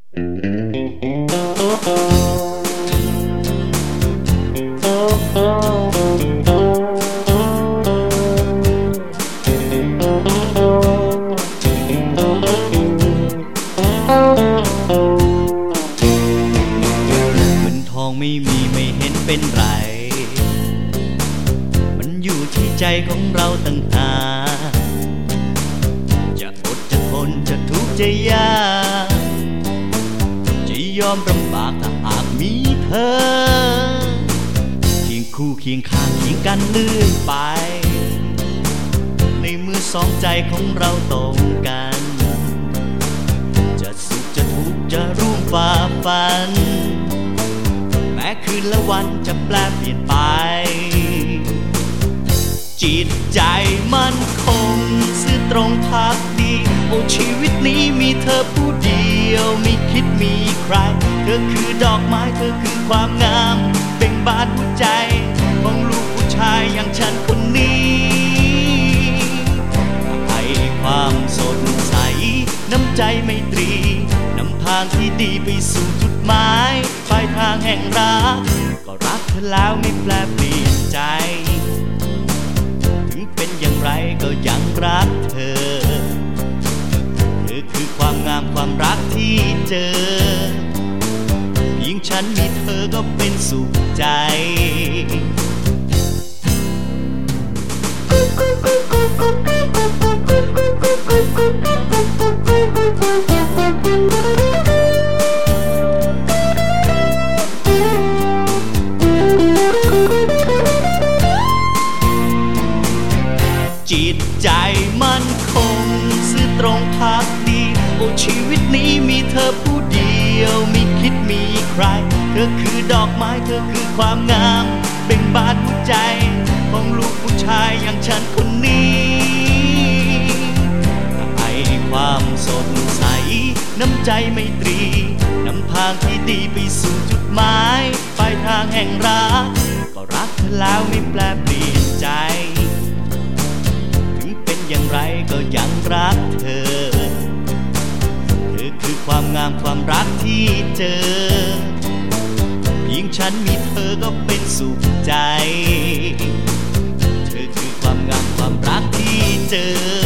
เงินทองไม่มีไม่เห็นเป็นไรมันอยู่ที่ใจของเราต่างหากจะอดจะทนจะทุกข์จะยากจะยอมลำบากถ้าหากมีเธอเคียงคู่เคียงข้างเคียงกันเรื่อยไปในเมื่อสองใจของเราตรงกันจะสุขจะทุกข์จะร่วมฝ่าฟันแม้คืนและวันจะแปรเปลี่ยนไปจิตใจมันคงซื่อตรงภักดีโอ้ชีวิตนี้มีเธอผู้เดียวไม่คิดมีใครเธอคือดอกไม้เธอคือความงามเบ่งบานหัวใจของลูกผู้ชายอย่างฉันคนนี้ให้ความสดใสน้ำใจไมตรีนำทางที่ดีไปสู่จุดหมายปลายทางแห่งรักก็รักเธอแล้วไม่แปรเปลี่ยนใจถึงเป็นอย่างไรก็ยังรักเธอเธอคือความงามความรักที่เจอเพียงฉันมีเธอก็เป็นสุขใจจิตใจมันคงซื่อตรงภักดีโอ้ชีวิตนี้มีเธอผู้เดียวไม่คิดมีใครเธอคือดอกไม้เธอคือความงามเบ่งบานหัวใจของลูกผู้ชายอย่างฉันคนนี้ให้ความสดใสน้ำใจไมตรีนำทางที่ดีไปสู่จุดหมายปลายทางแห่งรักก็รักเธอแล้วไม่แปรเปลี่ยนใจอย่างไรก็ยังรักเธอเธอคือความงามความรักที่เจอเพียงฉันมีเธอก็เป็นสุขใจเธอคือความงามความรักที่เจอ